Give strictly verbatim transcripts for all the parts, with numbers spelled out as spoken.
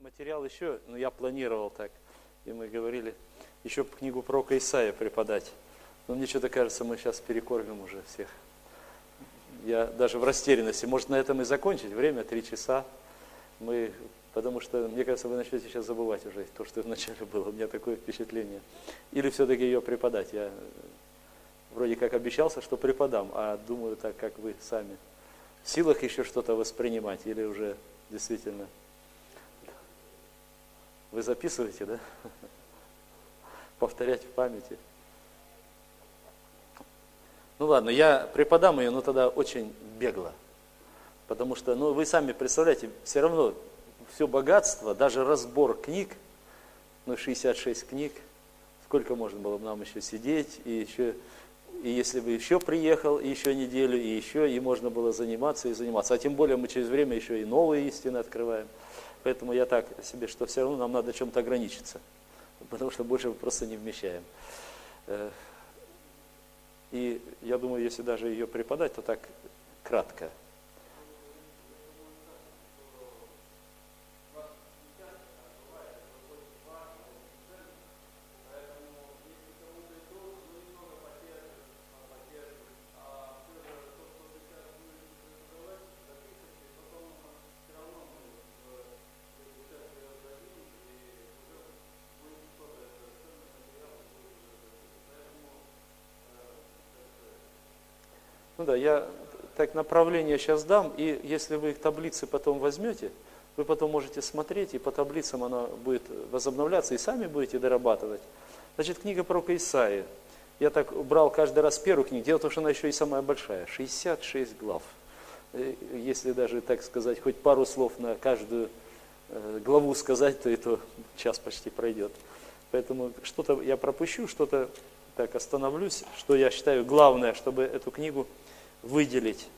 материал еще, ну, я планировал так, и мы говорили, еще книгу пророка Исаия преподать. Но мне что-то кажется, мы сейчас перекормим уже всех. Я даже в растерянности. Может, на этом и закончить? Время три часа. Мы, потому что, мне кажется, вы начнете сейчас забывать уже то, что вначале было. У меня такое впечатление. Или все-таки ее преподать. Я вроде как обещался, что преподам, а думаю так, как вы сами. В силах еще что-то воспринимать или уже действительно... Вы записываете, да? Повторять в памяти. Ну ладно, я преподам ее, но тогда очень бегло. Потому что, ну вы сами представляете, все равно все богатство, даже разбор книг, ну шестьдесят шесть книг, сколько можно было бы нам еще сидеть, и еще, и если бы еще приехал, и еще неделю, и еще, и можно было заниматься и заниматься. А тем более мы через время еще и новые истины открываем. Поэтому я так себе, что все равно нам надо чем-то ограничиться, потому что больше мы просто не вмещаем. И я думаю, если даже ее преподать, то так кратко. Ну да, я так направление сейчас дам, и если вы их таблицы потом возьмете, вы потом можете смотреть, и по таблицам она будет возобновляться, и сами будете дорабатывать. Значит, книга пророка Исаии. Я так брал каждый раз первую книгу, дело в том, что она еще и самая большая, шестьдесят шесть глав. Если даже, так сказать, хоть пару слов на каждую главу сказать, то это час почти пройдет. Поэтому что-то я пропущу, что-то так остановлюсь, что я считаю главное, чтобы эту книгу выделить.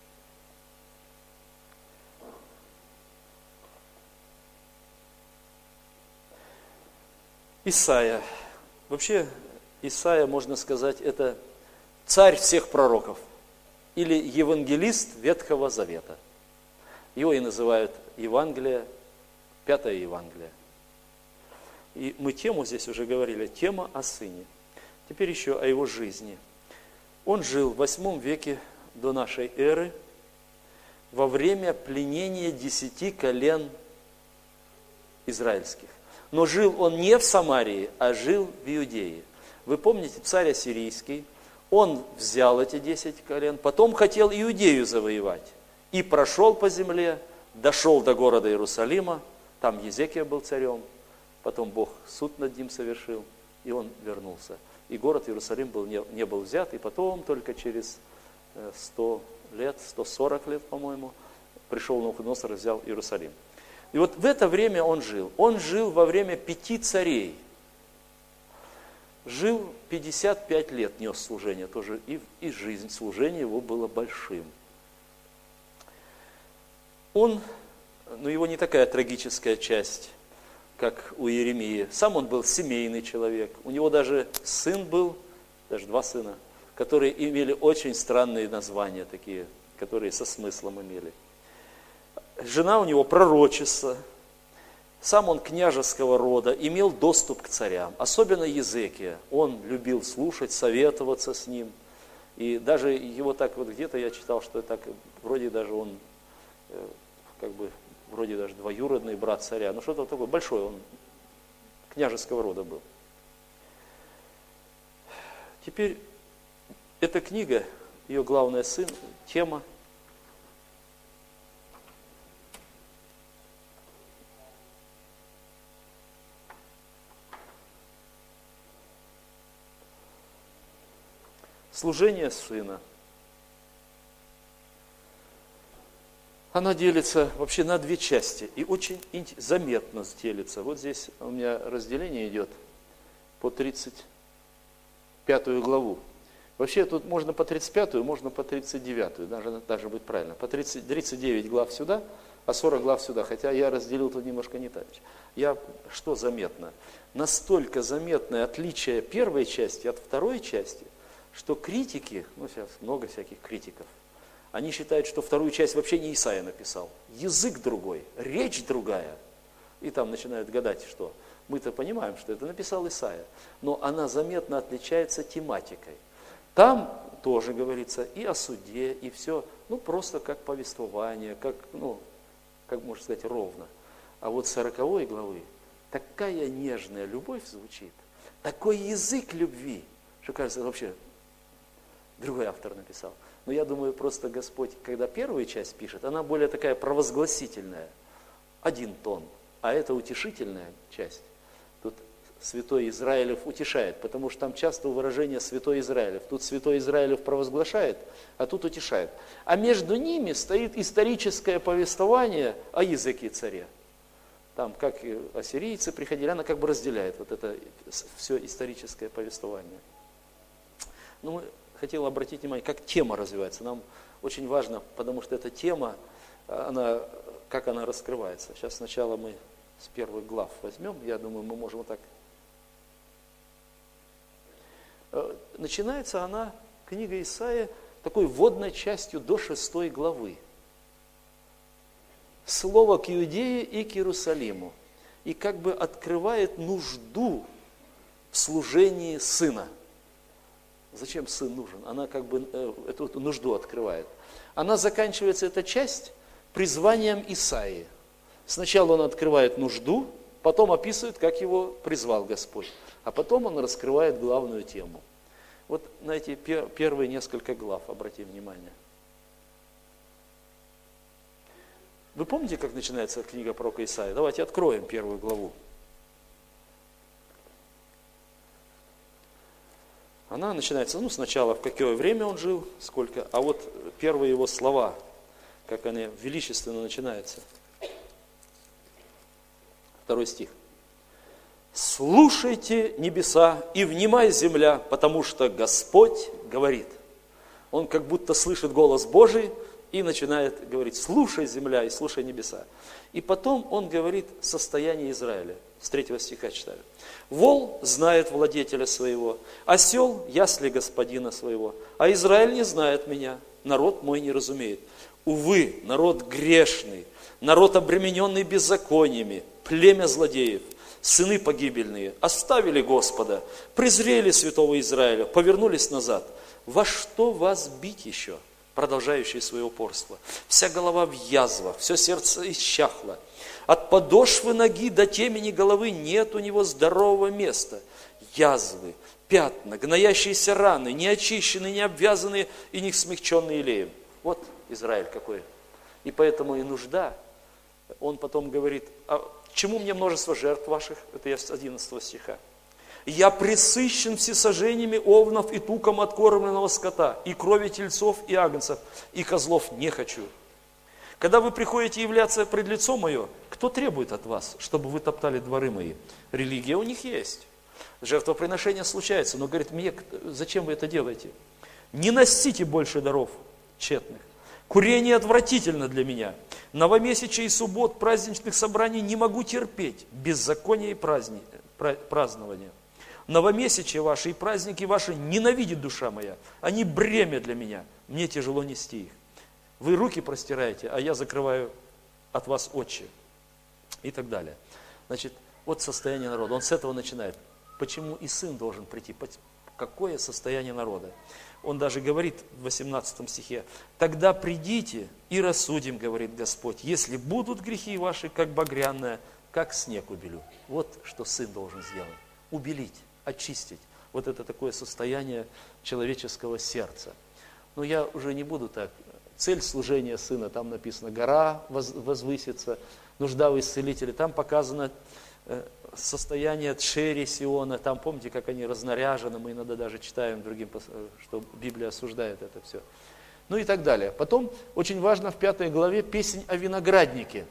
Исаия. Вообще, Исаия, можно сказать, это царь всех пророков. Или евангелист Ветхого Завета. Его и называют Евангелие, Пятое Евангелие. И мы тему здесь уже говорили, тема о Сыне. Теперь еще о его жизни. Он жил в восьмом веке до нашей эры, во время пленения десяти колен израильских. Но жил он не в Самарии, а жил в Иудее. Вы помните, царь ассирийский, он взял эти десять колен, потом хотел Иудею завоевать. И прошел по земле, дошел до города Иерусалима, там Езекия был царем, потом Бог суд над ним совершил, и он вернулся. И город Иерусалим был, не, не был взят, и потом только через сто лет, сто сорок лет, по-моему, пришел Навуходоносор и взял Иерусалим. И вот в это время он жил. Он жил во время пяти царей. Жил пятьдесят пять лет, нес служение тоже, и, и жизнь, служение его было большим. Он, ну его не такая трагическая часть, как у Иеремии. Сам он был семейный человек. У него даже сын был, даже два сына, которые имели очень странные названия такие, которые со смыслом имели. Жена у него пророчица. Сам он княжеского рода, имел доступ к царям. Особенно Езекия. Он любил слушать, советоваться с ним. И даже его так вот где-то я читал, что так вроде даже он как бы вроде даже двоюродный брат царя, ну что-то такое большое, он княжеского рода был. Теперь эта книга, ее главная сын, тема служение сына. Она делится вообще на две части и очень заметно делится. Вот здесь у меня разделение идет по тридцать пятую главу. Вообще тут можно по тридцать пятую, можно по тридцать девятую, даже, даже будет правильно. По тридцать, тридцать девять глав сюда, а сорок глав сюда. Хотя я разделил тут немножко не так. Я, что заметно? Настолько заметное отличие первой части от второй части, что критики, ну сейчас много всяких критиков, они считают, что вторую часть вообще не Исаия написал. Язык другой, речь другая. И там начинают гадать, что. Мы-то понимаем, что это написал Исаия, но она заметно отличается тематикой. Там тоже говорится и о суде, и все, ну просто как повествование, как, ну, как можно сказать, ровно. А вот сороковой главы такая нежная любовь звучит, такой язык любви, что кажется, вообще другой автор написал. Но я думаю, просто Господь, когда первую часть пишет, она более такая провозгласительная, один тон, а это утешительная часть. Тут святой Израилев утешает, потому что там часто выражение святой Израилев. Тут святой Израилев провозглашает, а тут утешает. А между ними стоит историческое повествование о языке царе. Там, как ассирийцы приходили, она как бы разделяет вот это все историческое повествование. Ну, мы хотел обратить внимание, как тема развивается. Нам очень важно, потому что эта тема, она, как она раскрывается. Сейчас сначала мы с первых глав возьмем, я думаю, мы можем вот так. Начинается она, книга Исаия, такой вводной частью до шестой главы. Слово к Иудее и к Иерусалиму. И как бы открывает нужду в служении сына. Зачем сын нужен? Она как бы э, эту нужду открывает. Она заканчивается, эта часть, призванием Исаии. Сначала он открывает нужду, потом описывает, как его призвал Господь. А потом он раскрывает главную тему. Вот на эти пер, первые несколько глав обратим внимание. Вы помните, как начинается книга пророка Исаии? Давайте откроем первую главу. Она начинается, ну, сначала, в какое время он жил, сколько, а вот первые его слова, как они величественно начинаются. Второй стих. «Слушайте, небеса, и внимай, земля, потому что Господь говорит». Он как будто слышит голос Божий и начинает говорить: «Слушай, земля, и слушай, небеса». И потом он говорит состояние Израиля. С третьего стиха читаю. «Вол знает владетеля своего, осел ясли господина своего, а Израиль не знает меня, народ мой не разумеет. Увы, народ грешный, народ обремененный беззакониями, племя злодеев, сыны погибельные, оставили Господа, презрели святого Израиля, повернулись назад. Во что вас бить еще?» Продолжающие свое упорство. «Вся голова в язвах, все сердце исчахло. От подошвы ноги до темени головы нет у него здорового места. Язвы, пятна, гноящиеся раны, не очищенные, не обвязанные и не смягченные елеем». Вот Израиль какой. И поэтому и нужда. Он потом говорит: «А чему мне множество жертв ваших?» Это я с одиннадцатого стиха. «Я пресыщен всесожжениями овнов и туком откормленного скота, и крови тельцов и агнцев, и козлов не хочу. Когда вы приходите являться пред лицо мое, кто требует от вас, чтобы вы топтали дворы мои?» Религия у них есть. Жертвоприношение случается, но говорит: «Мне зачем вы это делаете? Не носите больше даров тщетных. Курение отвратительно для меня. Новомесячия и суббот, праздничных собраний не могу терпеть. Беззаконие и праздни, празднование. Новомесячия ваши и праздники ваши ненавидит душа моя. Они бремя для меня. Мне тяжело нести их. Вы руки простираете, а я закрываю от вас очи». И так далее. Значит, вот состояние народа. Он с этого начинает. Почему и сын должен прийти? Какое состояние народа? Он даже говорит в восемнадцатом стихе: «Тогда придите и рассудим, говорит Господь, если будут грехи ваши, как багряное, как снег убелю». Вот что сын должен сделать. Убелить, очистить. Вот это такое состояние человеческого сердца. Но я уже не буду так. Цель служения сына, там написано: гора возвысится, нужда в исцелителе. Там показано состояние Тшери Сиона. Там помните, как они разнаряжены. Мы иногда даже читаем другим, что Библия осуждает это все. Ну и так далее. Потом очень важно в пятой главе песнь о винограднике.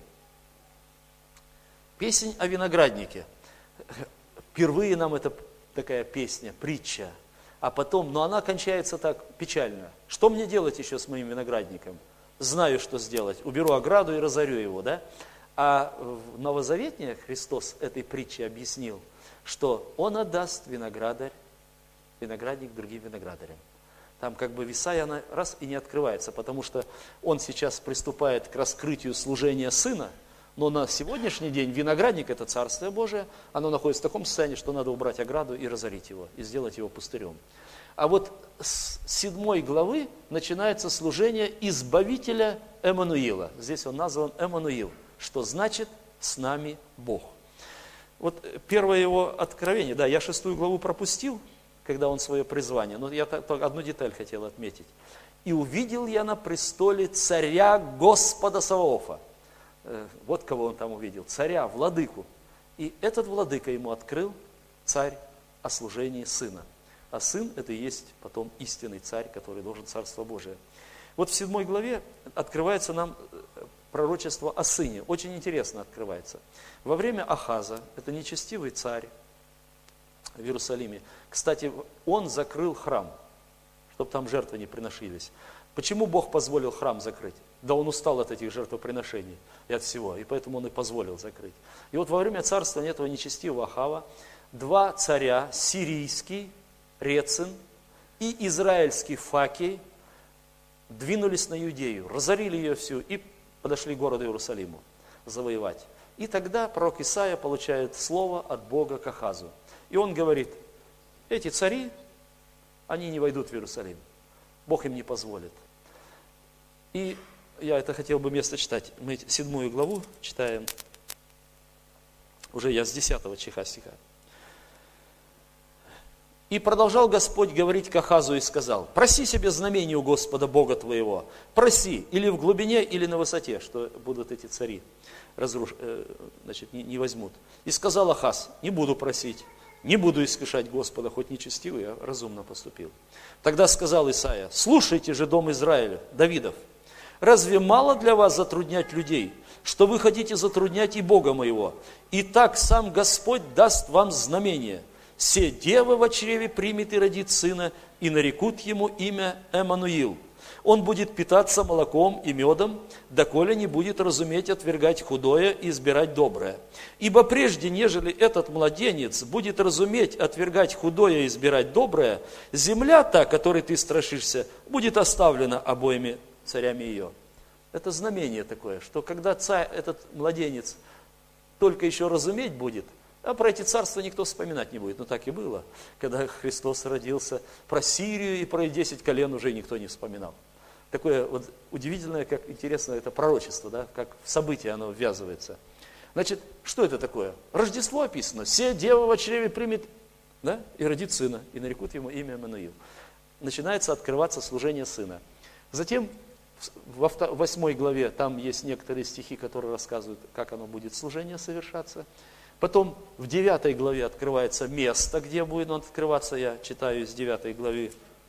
Песнь о винограднике. Впервые нам это такая песня, притча. А потом, но она кончается так печально. Что мне делать еще с моим виноградником? Знаю, что сделать. Уберу ограду и разорю его, да? А в Новозаветне Христос этой притчей объяснил, что Он отдаст виноградарь, виноградник другим виноградарям. Там как бы в Исаии она раз и не открывается, потому что Он сейчас приступает к раскрытию служения Сына, Но на сегодняшний день виноградник – это Царствие Божие, оно находится в таком состоянии, что надо убрать ограду и разорить его, и сделать его пустырем. А вот с седьмой главы начинается служение Избавителя Эммануила. Здесь он назван Эммануил, что значит «с нами Бог». Вот первое его откровение, да, я шестую главу пропустил, когда он свое призвание, но я только одну деталь хотел отметить. «И увидел я на престоле царя Господа Саваофа». Вот кого он там увидел, царя, владыку. И этот владыка ему открыл царь о служении сына. А сын – это и есть потом истинный царь, который должен Царство Божие. Вот в седьмой главе открывается нам пророчество о сыне. Очень интересно открывается. Во время Ахаза, это нечестивый царь в Иерусалиме. Кстати, он закрыл храм, чтобы там жертвы не приносились. Почему Бог позволил храм закрыть? Да он устал от этих жертвоприношений и от всего, и поэтому он и позволил закрыть. И вот во время царствования этого нечестивого Ахава два царя, сирийский Рецин и израильский Факий, двинулись на Иудею, разорили ее всю и подошли к городу Иерусалиму завоевать. И тогда пророк Исаия получает слово от Бога к Ахазу. И он говорит, эти цари, они не войдут в Иерусалим. Бог им не позволит. И я это хотел бы место читать. Мы седьмую главу читаем. Уже я с десятого стиха. «И продолжал Господь говорить к Ахазу и сказал, проси себе знамение у Господа Бога твоего, проси, или в глубине, или на высоте, что будут эти цари, разруш... значит, не, не возьмут. И сказал Ахаз, не буду просить, не буду искушать Господа, хоть нечестивый, я разумно поступил. Тогда сказал Исаия, слушайте же, дом Израиля, Давидов, разве мало для вас затруднять людей, что вы хотите затруднять и Бога моего? И так сам Господь даст вам знамение. Се дева в чреве примет и родит сына, и нарекут ему имя Эммануил. Он будет питаться молоком и медом, доколе не будет разуметь отвергать худое и избирать доброе. Ибо прежде, нежели этот младенец будет разуметь отвергать худое и избирать доброе, земля та, которой ты страшишься, будет оставлена обоими царями ее». Это знамение такое, что когда царь, этот младенец только еще разуметь будет, а про эти царства никто вспоминать не будет. Но так и было. Когда Христос родился, про Сирию и про десять колен уже никто не вспоминал. Такое вот удивительное, как интересно это пророчество, да, как в событие оно ввязывается. Значит, что это такое? Рождество описано. «Се дева во чреве примет, да, и родит сына, и нарекут ему имя Эммануил». Начинается открываться служение сына. Затем во восьмой главе там есть некоторые стихи, которые рассказывают, как оно будет служение совершаться. Потом в девятой главе открывается место, где будет он открываться. Я читаю из девятой главы,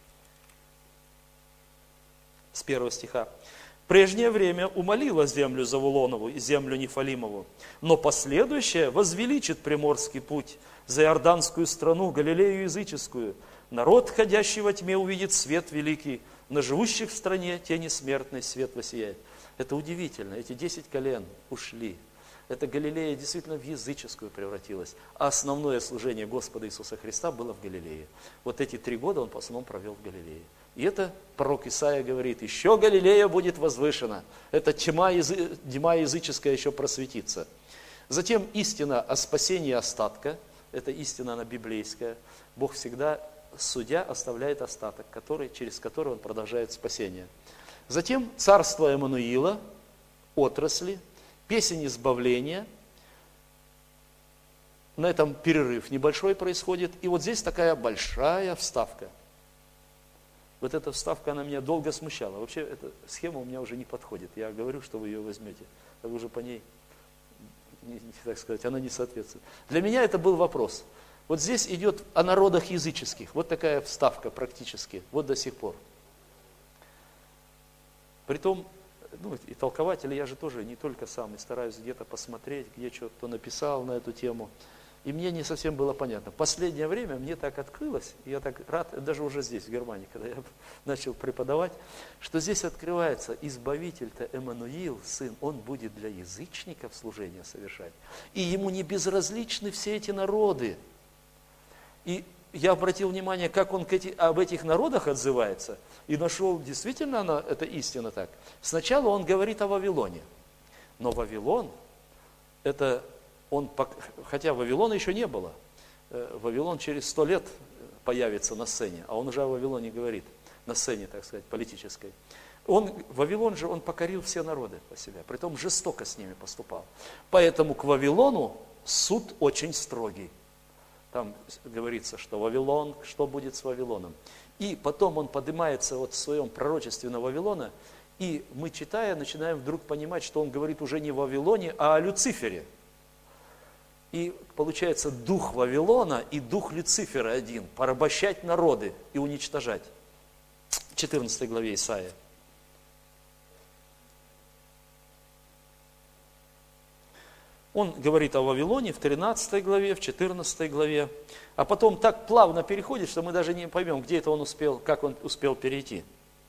с первого стиха. «В прежнее время умолила землю Завулонову и землю Нефалимову, но последующее возвеличит приморский путь, за Иорданскую страну, Галилею языческую. Народ, ходящий во тьме, увидит свет великий, на живущих в стране тени смертной свет воссияет». Это удивительно, эти десять колен ушли. Это Галилея действительно в языческую превратилась. А основное служение Господа Иисуса Христа было в Галилее. Вот эти три года он в основном провел в Галилее. И это пророк Исаия говорит, еще Галилея будет возвышена. Это тьма, язы... тьма языческая еще просветится. Затем истина о спасении остатка. Это истина, она библейская. Бог всегда, судья, оставляет остаток, который, через который он продолжает спасение. Затем царство Эммануила, отрасли, песень избавления. На этом перерыв небольшой происходит. И вот здесь такая большая вставка. Вот эта вставка, она меня долго смущала. Вообще, эта схема у меня уже не подходит. Я говорю, что вы ее возьмете. А вы уже по ней, не, не, так сказать, она не соответствует. Для меня это был вопрос. Вот здесь идет о народах языческих. Вот такая вставка практически. Вот до сих пор. Притом, ну, и толкователи, я же тоже не только сам, и стараюсь где-то посмотреть, где что кто написал на эту тему. И мне не совсем было понятно. Последнее время мне так открылось, и я так рад, даже уже здесь, в Германии, когда я начал преподавать, что здесь открывается Избавитель-то Эммануил, Сын, Он будет для язычников служение совершать. И Ему не безразличны все эти народы. И я обратил внимание, как Он к эти, об этих народах отзывается, и нашел, действительно, она, это истина так. Сначала Он говорит о Вавилоне, но Вавилон, это он, хотя Вавилона еще не было, Вавилон через сто лет появится на сцене, а он уже о Вавилоне говорит, на сцене, так сказать, политической. Он, Вавилон же, он покорил все народы по себе, притом жестоко с ними поступал. Поэтому к Вавилону суд очень строгий. Там говорится, что Вавилон, что будет с Вавилоном. И потом он поднимается вот в своем пророчестве на Вавилона, и мы, читая, начинаем вдруг понимать, что он говорит уже не о Вавилоне, а о Люцифере. И получается дух Вавилона и дух Люцифера один, порабощать народы и уничтожать. В четырнадцатой главе Исаия. Он говорит о Вавилоне в тринадцатой главе, в четырнадцатой главе, а потом так плавно переходит, что мы даже не поймем, где это он успел, как он успел перейти.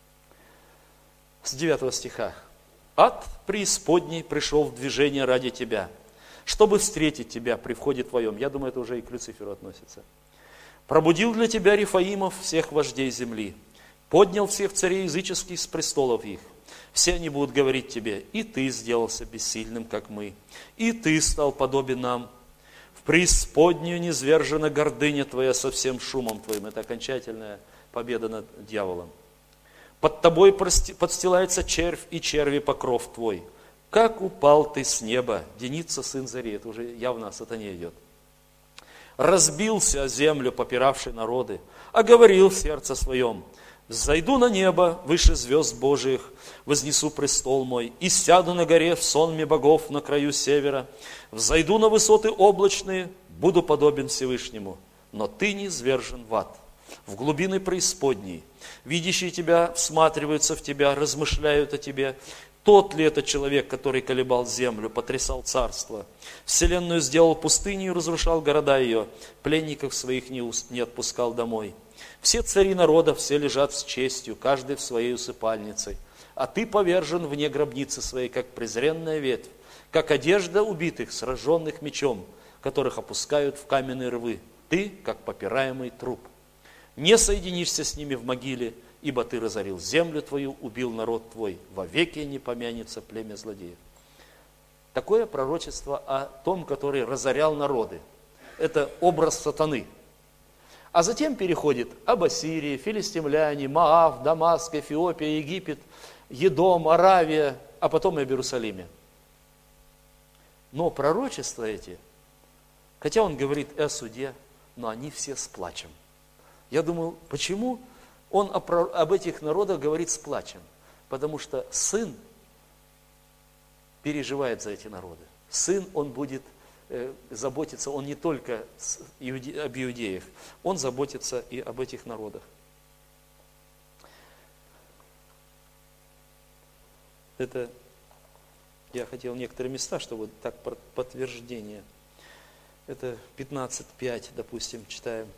С девятого стиха. «Ад преисподней пришел в движение ради тебя, чтобы встретить тебя при входе твоем». Я думаю, это уже и к Люциферу относится. «Пробудил для тебя Рифаимов, всех вождей земли, поднял всех царей языческих с престолов их. Все они будут говорить тебе, и ты сделался бессильным, как мы, и ты стал подобен нам. В преисподнюю низвержена гордыня твоя со всем шумом твоим». Это окончательная победа над дьяволом. «Под тобой подстилается червь, и черви покров твой. Как упал ты с неба, Деница, сын Зари». Это уже явно о сатане идет. «Разбился о землю, попиравший народы, а говорил в сердце своем: взойду на небо выше звезд Божиих, вознесу престол мой, и сяду на горе в сонме богов на краю севера. Взойду на высоты облачные, буду подобен Всевышнему. Но ты низвержен в ад, в глубины преисподней. Видящие тебя всматриваются в тебя, размышляют о тебе. Тот ли это человек, который колебал землю, потрясал царство, вселенную сделал пустыней и разрушал города ее, пленников своих не, не отпускал домой? Все цари народа, все лежат с честью, каждый в своей усыпальнице. А ты повержен вне гробницы своей, как презренная ветвь, как одежда убитых, сраженных мечом, которых опускают в каменные рвы. Ты, как попираемый труп. Не соединишься с ними в могиле, ибо ты разорил землю твою, убил народ твой. Вовеки не помянется племя злодеев». Такое пророчество о том, который разорял народы. Это образ сатаны. А затем переходит об Ассирии, филистимляне, Моав, Дамаск, Эфиопия, Египет, Едом, Аравия, а потом и об Иерусалиме. Но пророчества эти, хотя он говорит о суде, но они все с плачем. Я думаю, почему он об этих народах говорит с плачем? Потому что сын переживает за эти народы. Сын, он будет заботиться, он не только об иудеях, он заботится и об этих народах. Это я хотел некоторые места, чтобы так подтверждение. Это пятнадцать пять, допустим, читаем.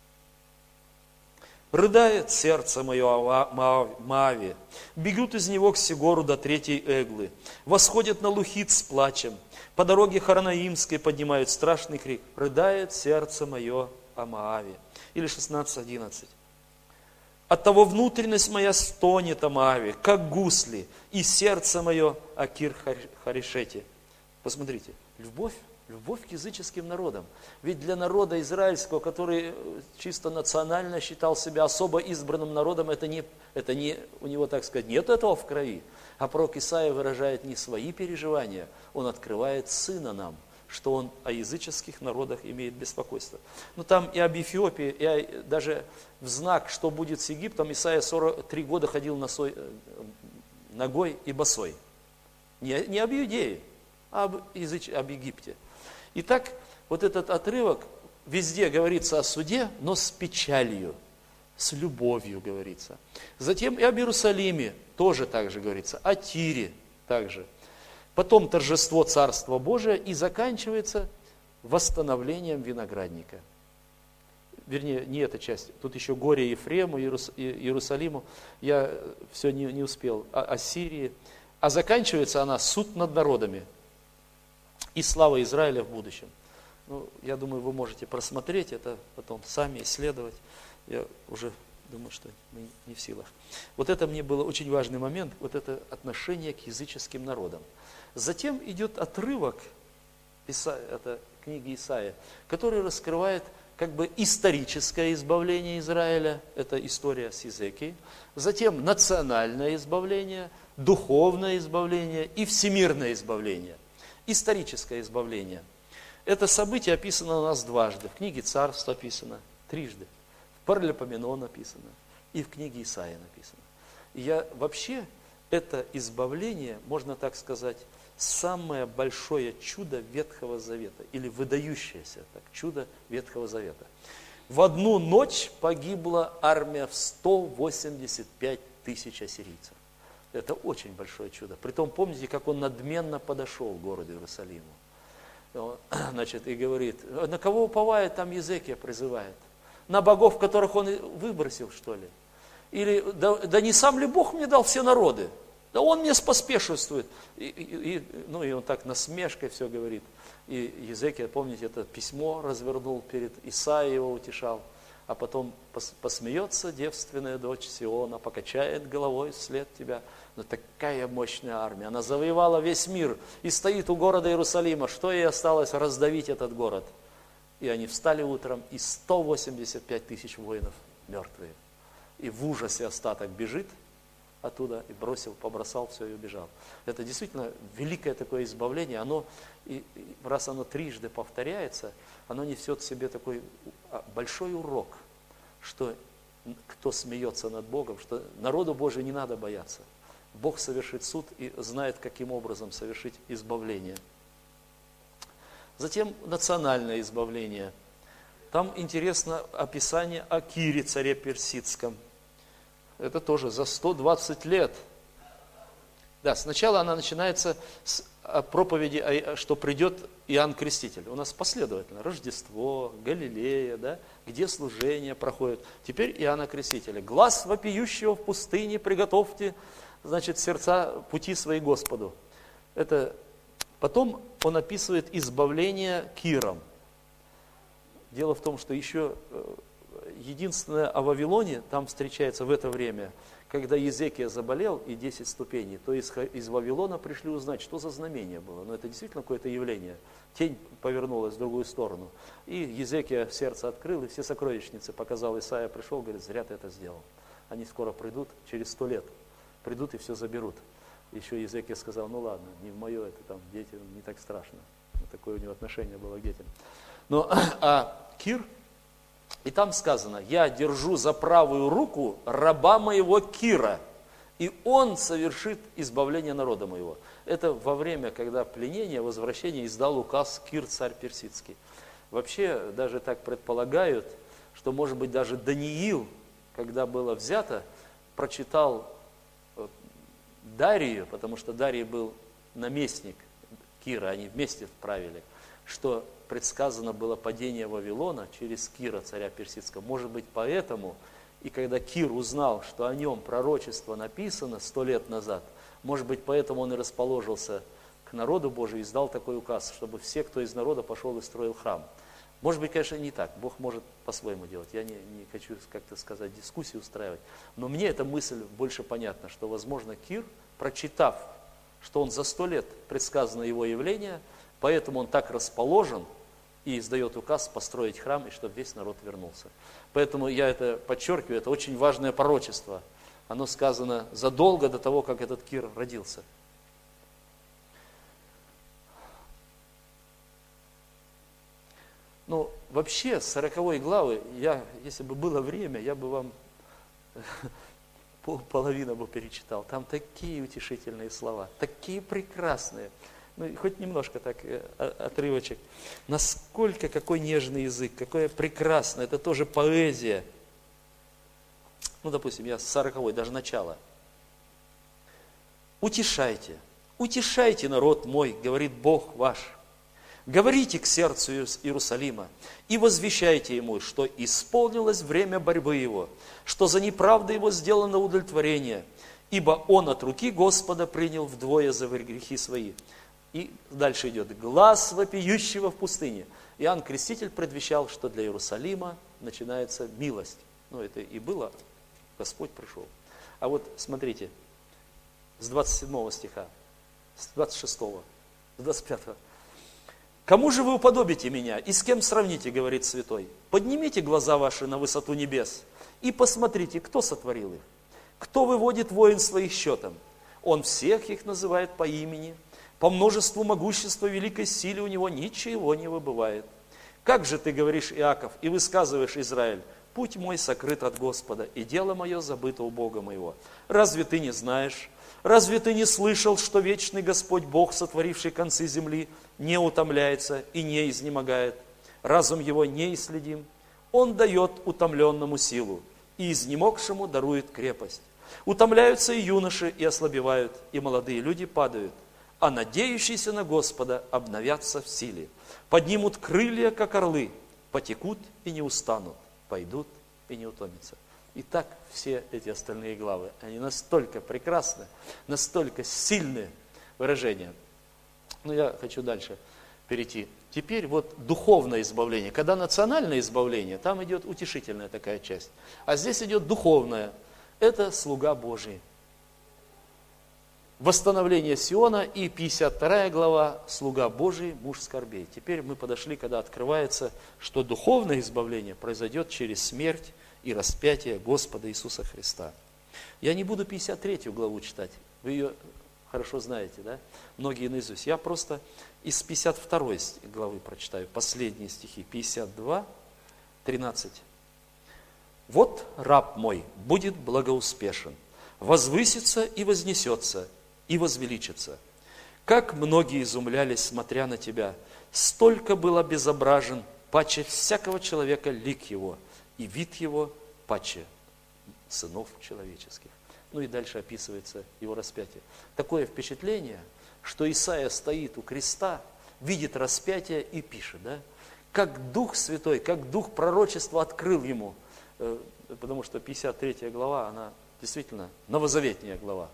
«Рыдает сердце мое о Моаве, бегут из него к Сигору до третьей Эглы, восходят на Лухит с плачем, по дороге Хоронаимской поднимают страшный крик: рыдает сердце мое о Моаве». Или шестнадцать одиннадцать. «Оттого внутренность моя стонет о Моаве, как гусли, и сердце мое о Кир-Харешете». Посмотрите, любовь. Любовь к языческим народам. Ведь для народа израильского, который чисто национально считал себя особо избранным народом, это не, это не, у него, так сказать, нет этого в крови. А пророк Исаия выражает не свои переживания, он открывает сына нам, что он о языческих народах имеет беспокойство. Но там и об Эфиопии, и о, даже в знак, что будет с Египтом, Исаия сорок три года ходил носой, ногой и босой. Не, не об Иудее, а об, языч, об Египте. Итак, вот этот отрывок, везде говорится о суде, но с печалью, с любовью говорится. Затем и об Иерусалиме тоже так же говорится, о Тире также. Потом торжество Царства Божия и заканчивается восстановлением виноградника. Вернее, не эта часть, тут еще горе Ефрему, Иерусалиму, я все не, не успел, о Сирии. А заканчивается она суд над народами. И слава Израиля в будущем. Ну, я думаю, вы можете просмотреть это, потом сами исследовать. Я уже думаю, что мы не в силах. Вот это мне был очень важный момент, вот это отношение к языческим народам. Затем идет отрывок Иса, это книги Исаия, который раскрывает как бы историческое избавление Израиля, это история с Иезекией, затем национальное избавление, духовное избавление и всемирное избавление. Историческое избавление. Это событие описано у нас дважды. В книге Царств описано трижды. В Паралипоменон написано и в книге Исаия написано. И я вообще, это избавление, можно так сказать, самое большое чудо Ветхого Завета, или выдающееся так, чудо Ветхого Завета. В одну ночь погибла армия в сто восемьдесят пять тысяч ассирийцев. Это очень большое чудо. Притом, помните, как он надменно подошел к городу Иерусалиму. Значит, и говорит, на кого уповает, там Иезекия призывает. На богов, которых он выбросил, что ли? Или, да, да не сам ли Бог мне дал все народы? Да он мне споспешествует. И, и, и, ну и он так насмешкой все говорит. И Иезекия, помните, это письмо развернул перед Исаией, его утешал. А потом пос, посмеется девственная дочь Сиона, покачает головой вслед тебя. Но такая мощная армия, она завоевала весь мир и стоит у города Иерусалима. Что ей осталось? Раздавить этот город. И они встали утром, и сто восемьдесят пять тысяч воинов мертвые. И в ужасе остаток бежит оттуда, и бросил, побросал все и убежал. Это действительно великое такое избавление. Оно, и, и раз оно трижды повторяется, оно несет в себе такой большой урок, что кто смеется над Богом, что народу Божию не надо бояться. Бог совершит суд и знает, каким образом совершить избавление. Затем национальное избавление. Там интересно описание о Кире, царе персидском. Это тоже за сто двадцать лет. Да, сначала она начинается с проповеди, что придет Иоанн Креститель. У нас последовательно Рождество, Галилея, да, где служение проходит. Теперь Иоанна Крестителя. Глас вопиющего в пустыне приготовьте, значит, сердца пути свои Господу. Это потом он описывает избавление Киром. Дело в том, что еще единственное о Вавилоне там встречается в это время, когда Иезекия заболел и десять ступеней, то из, из Вавилона пришли узнать, что за знамение было. Но это действительно какое-то явление. Тень повернулась в другую сторону. И Иезекия сердце открыл, и все сокровищницы показал. Исаия пришел, говорит, зря ты это сделал. Они скоро придут, через сто лет. Придут и все заберут. Еще Иезекия сказал, ну ладно, не в мое это, там, дети, не так страшно. Такое у него отношение было к детям. Но, а Кир, и там сказано, я держу за правую руку раба моего Кира, и он совершит избавление народа моего. Это во время, когда пленение, возвращение издал указ Кир, царь персидский. Вообще, даже так предполагают, что, может быть, даже Даниил, когда было взято, прочитал Дарию, потому что Дарий был наместник Кира, они вместе правили, что предсказано было падение Вавилона через Кира, царя персидского. Может быть, поэтому, и когда Кир узнал, что о нем пророчество написано сто лет назад, может быть, поэтому он и расположился к народу Божию и издал такой указ, чтобы все, кто из народа, пошел и строил храм. Может быть, конечно, не так. Бог может по-своему делать. Я не, не хочу как-то сказать, дискуссии устраивать. Но мне эта мысль больше понятна, что, возможно, Кир, прочитав, что он за сто лет предсказано его явление, поэтому он так расположен и издает указ построить храм, и чтобы весь народ вернулся. Поэтому я это подчеркиваю, это очень важное пророчество. Оно сказано задолго до того, как этот Кир родился. Ну, вообще, с сороковой главы, я, если бы было время, я бы вам половину бы перечитал. Там такие утешительные слова, такие прекрасные. Ну, хоть немножко так, отрывочек. Насколько, какой нежный язык, какое прекрасное, это тоже поэзия. Ну, допустим, я с сороковой, даже начало. Утешайте, утешайте народ мой, говорит Бог ваш. Говорите к сердцу Иерусалима и возвещайте ему, что исполнилось время борьбы его, что за неправду его сделано удовлетворение, ибо он от руки Господа принял вдвое за грехи свои. И дальше идет глас вопиющего в пустыне. Иоанн Креститель предвещал, что для Иерусалима начинается милость. Ну, это и было, Господь пришел. А вот смотрите, с двадцать седьмого стиха, с двадцать шестого, с двадцать пятого. Кому же вы уподобите меня и с кем сравните, говорит святой? Поднимите глаза ваши на высоту небес и посмотрите, кто сотворил их. Кто выводит воин своих счетом? Он всех их называет по имени. По множеству могущества, великой силе у него ничего не выбывает. Как же ты говоришь, Иаков, и высказываешь, Израиль, путь мой сокрыт от Господа, и дело мое забыто у Бога моего. Разве ты не знаешь? Разве ты не слышал, что вечный Господь Бог, сотворивший концы земли, не утомляется и не изнемогает? Разум его неисследим. Он дает утомленному силу, и изнемогшему дарует крепость. Утомляются и юноши, и ослабевают, и молодые люди падают. А надеющиеся на Господа обновятся в силе. Поднимут крылья, как орлы, потекут и не устанут, пойдут и не утомятся. И так все эти остальные главы, они настолько прекрасны, настолько сильные выражения. Но я хочу дальше перейти. Теперь вот духовное избавление. Когда национальное избавление, там идет утешительная такая часть. А здесь идет духовное. Это слуга Божий. Восстановление Сиона и пятьдесят вторая глава «Слуга Божий, муж скорбей». Теперь мы подошли, когда открывается, что духовное избавление произойдет через смерть и распятие Господа Иисуса Христа. Я не буду пятьдесят третью главу читать, вы ее хорошо знаете, да? Многие наизусть. Я просто из пятьдесят второй главы прочитаю, последние стихи, пятьдесят два, тринадцать. «Вот раб мой будет благоуспешен, возвысится и вознесется, и возвеличится. Как многие изумлялись, смотря на тебя, столько был обезображен, паче всякого человека лик его, и вид его паче сынов человеческих». Ну и дальше описывается его распятие. Такое впечатление, что Исаия стоит у креста, видит распятие и пишет, да? Как Дух Святой, как Дух пророчества открыл ему, потому что пятьдесят третья глава, она действительно новозаветная глава.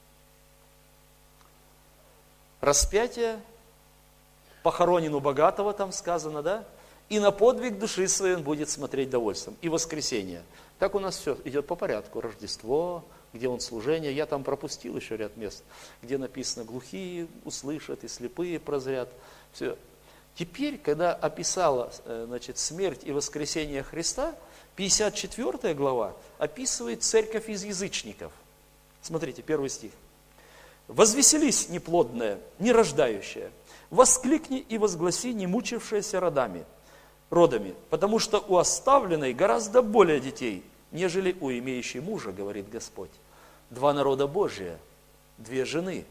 Распятие, похоронен у богатого, там сказано, да? И на подвиг души своей он будет смотреть довольством. И воскресенье. Так у нас все идет по порядку. Рождество, где он служение. Я там пропустил еще ряд мест, где написано: глухие услышат и слепые прозрят. Все. Теперь, когда описала, значит, смерть и воскресение Христа, пятьдесят четвёртая глава описывает церковь из язычников. Смотрите, первый стих. «Возвеселись, неплодная, нерождающая, воскликни и возгласи, не мучившаяся родами, родами, потому что у оставленной гораздо более детей, нежели у имеющей мужа, говорит Господь. Два народа Божия, две жены.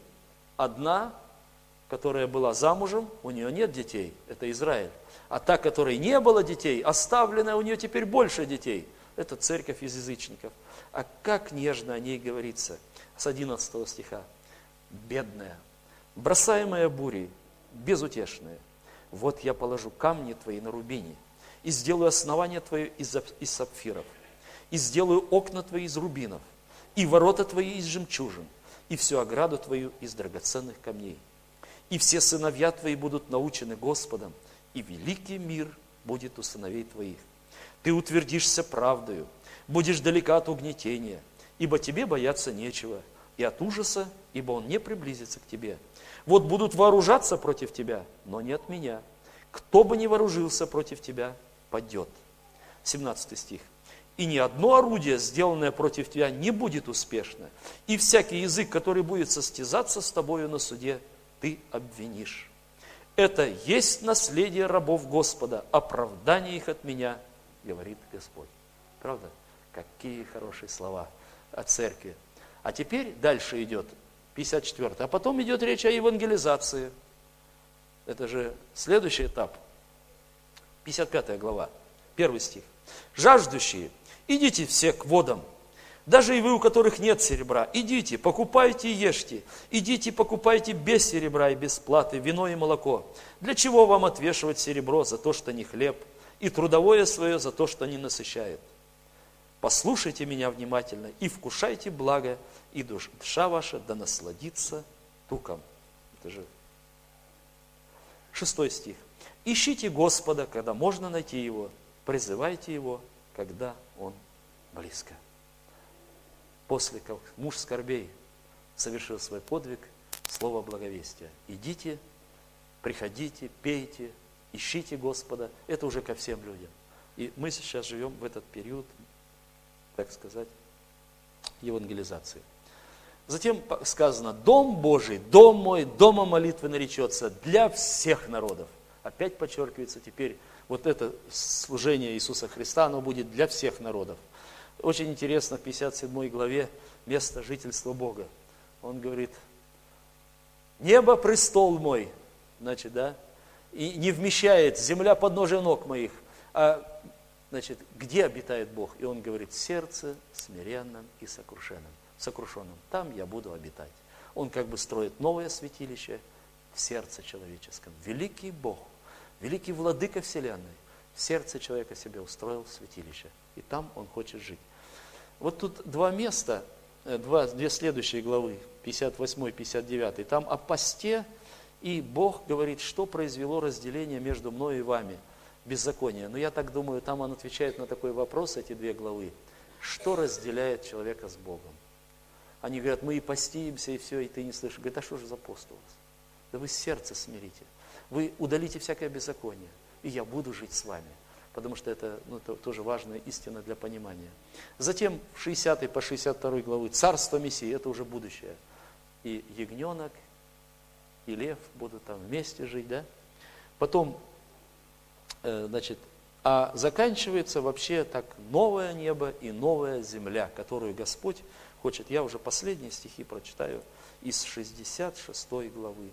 Одна, которая была замужем, у нее нет детей, это Израиль. А та, которой не было детей, оставленная, у нее теперь больше детей. Это церковь из язычников. А как нежно о ней говорится с одиннадцатого стиха. Бедная, бросаемая бурей, безутешная. Вот я положу камни твои на рубине, и сделаю основание твое из, из сапфиров, и сделаю окна твои из рубинов, и ворота твои из жемчужин, и всю ограду твою из драгоценных камней. И все сыновья твои будут научены Господом, и великий мир будет у сыновей твоих. Ты утвердишься правдою, будешь далека от угнетения, ибо тебе бояться нечего, и от ужаса, ибо он не приблизится к тебе. Вот будут вооружаться против тебя, но не от меня. Кто бы ни вооружился против тебя, падет». семнадцатый стих. «И ни одно орудие, сделанное против тебя, не будет успешно, и всякий язык, который будет состязаться с тобою на суде, ты обвинишь. Это есть наследие рабов Господа, оправдание их от меня, говорит Господь». Правда? Какие хорошие слова о церкви. А теперь дальше идет пятьдесят четвёртая. А потом идет речь о евангелизации. Это же следующий этап. пятьдесят пятая глава, первый стих. «Жаждущие, идите все к водам, даже и вы, у которых нет серебра, идите, покупайте и ешьте. Идите, покупайте без серебра и без платы вино и молоко. Для чего вам отвешивать серебро за то, что не хлеб, и трудовое свое за то, что не насыщает? Послушайте меня внимательно и вкушайте благо, и душа ваша да насладится туком». Это же шестой стих. «Ищите Господа, когда можно найти Его, призывайте Его, когда Он близко». После как муж скорбей совершил свой подвиг, слово благовестия. Идите приходите, пейте, ищите Господа. Это уже ко всем людям. И мы сейчас живем в этот период, так сказать, евангелизации. Затем сказано, дом Божий, дом мой, домом молитвы наречется для всех народов. Опять подчеркивается теперь, вот это служение Иисуса Христа, оно будет для всех народов. Очень интересно в пятьдесят седьмой главе место жительства Бога. Он говорит, небо престол мой, значит, да, и не вмещает земля подножия ног моих. А, значит, где обитает Бог? И он говорит, сердце смиренном и сокрушенном. сокрушенном. Там я буду обитать. Он как бы строит новое святилище в сердце человеческом. Великий Бог, великий владыка вселенной, в сердце человека себе устроил святилище. И там он хочет жить. Вот тут два места, два, две следующие главы, пятьдесят восьмой, пятьдесят девятый. Там о посте, и Бог говорит, что произвело разделение между мной и вами. Беззаконие. Но я так думаю, там он отвечает на такой вопрос, эти две главы. Что разделяет человека с Богом? Они говорят, мы и постимся, и все, и ты не слышишь. Говорит, а что же за пост у вас? Да вы сердце смирите. Вы удалите всякое беззаконие, и я буду жить с вами. Потому что это, ну, это тоже важная истина для понимания. Затем в шестидесятой по шестьдесят второй главы царство Мессии, это уже будущее. И ягненок, и лев будут там вместе жить, да? Потом, э, значит, а заканчивается вообще так новое небо и новая земля, которую Господь хочет. Я уже последние стихи прочитаю из шестьдесят шестой главы.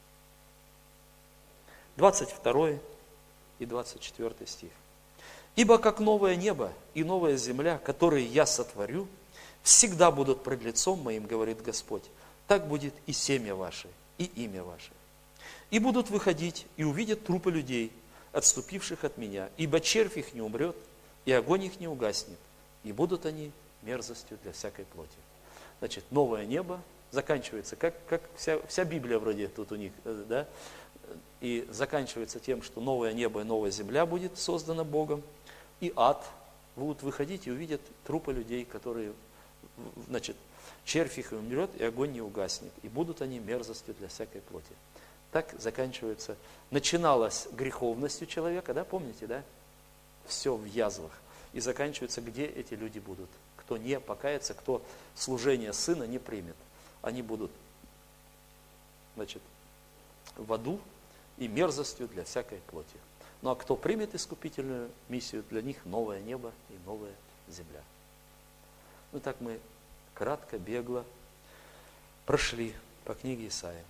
двадцать второй и двадцать четвёртый стих. «Ибо как новое небо и новая земля, которые я сотворю, всегда будут пред лицом моим, говорит Господь, так будет и семя ваше, и имя ваше. И будут выходить, и увидят трупы людей, отступивших от меня, ибо червь их не умрет, и огонь их не угаснет, и будут они мерзостью для всякой плоти». Значит, новое небо заканчивается, как, как вся, вся Библия вроде тут у них, да, и заканчивается тем, что новое небо и новая земля будет создана Богом, и ад будут выходить и увидят трупы людей, которые, значит, червь их умрет, и огонь не угаснет, и будут они мерзостью для всякой плоти. Так заканчивается, начиналось греховностью человека, да, помните, да, все в язвах, и заканчивается, где эти люди будут. Кто не покается, кто служение Сына не примет, они будут, значит, в аду и мерзостью для всякой плоти. Ну а кто примет искупительную миссию, для них новое небо и новая земля. Ну так мы кратко, бегло прошли по книге Исаии.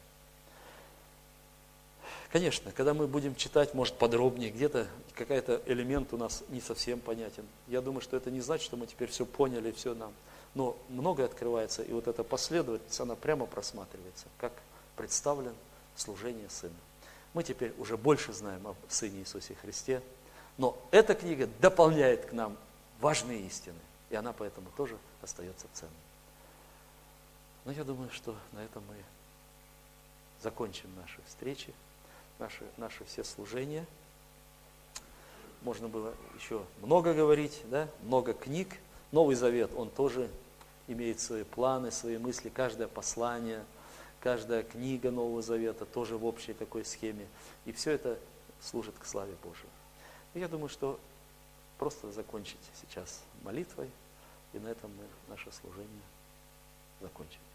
Конечно, когда мы будем читать, может, подробнее, где-то какой-то элемент у нас не совсем понятен. Я думаю, что это не значит, что мы теперь все поняли, все нам. Но многое открывается, и вот эта последовательность, она прямо просматривается, как представлен служение Сына. Мы теперь уже больше знаем о Сыне Иисусе Христе, но эта книга дополняет к нам важные истины, и она поэтому тоже остается ценной. Но я думаю, что на этом мы закончим наши встречи. Наши, наши все служения. Можно было еще много говорить, да? Много книг. Новый Завет, он тоже имеет свои планы, свои мысли. Каждое послание, каждая книга Нового Завета тоже в общей такой схеме. И все это служит к славе Божией. И я думаю, что просто закончить сейчас молитвой, и на этом мы наше служение закончим.